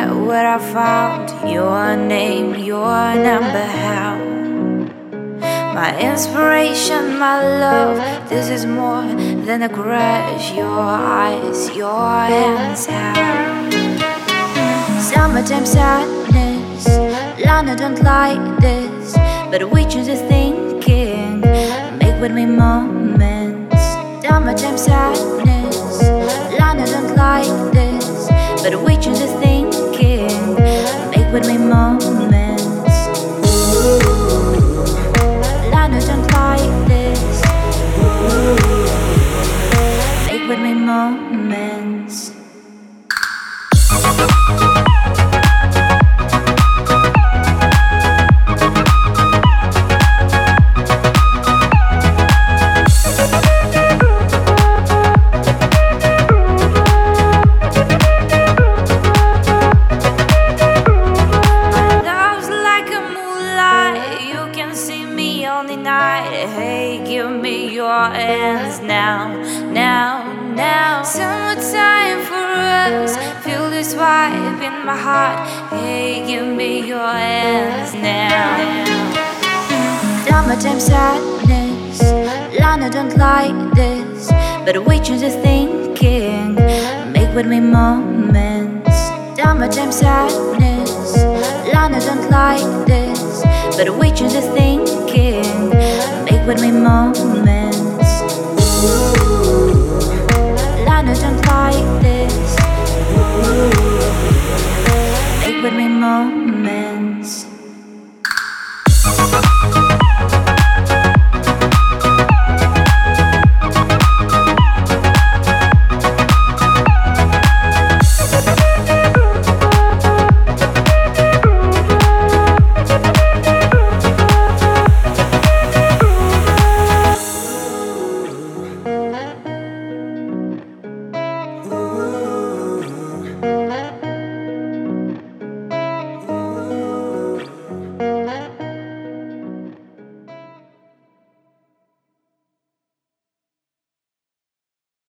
forget where I found your name, your number, how. My inspiration, my love, this is more than a crush. Your eyes, your hands, how. Summertime sadness, Lana don't like this, but we choose a thinking, make with me moments. Summertime sadness, Lana don't like this, but we choose a thinking, make with me moments. Lana don't like this, make with me moments. Only night, hey, give me your hands now, now, now. Summertime for us, feel this vibe in my heart. Hey, give me your hands now. Summertime sadness, Lana don't like this, but we choose a thinking, make with me moments. Summertime sadness, Lana don't like this, but we choose a thinking, make with me moments. Lana don't like this, make with me moments.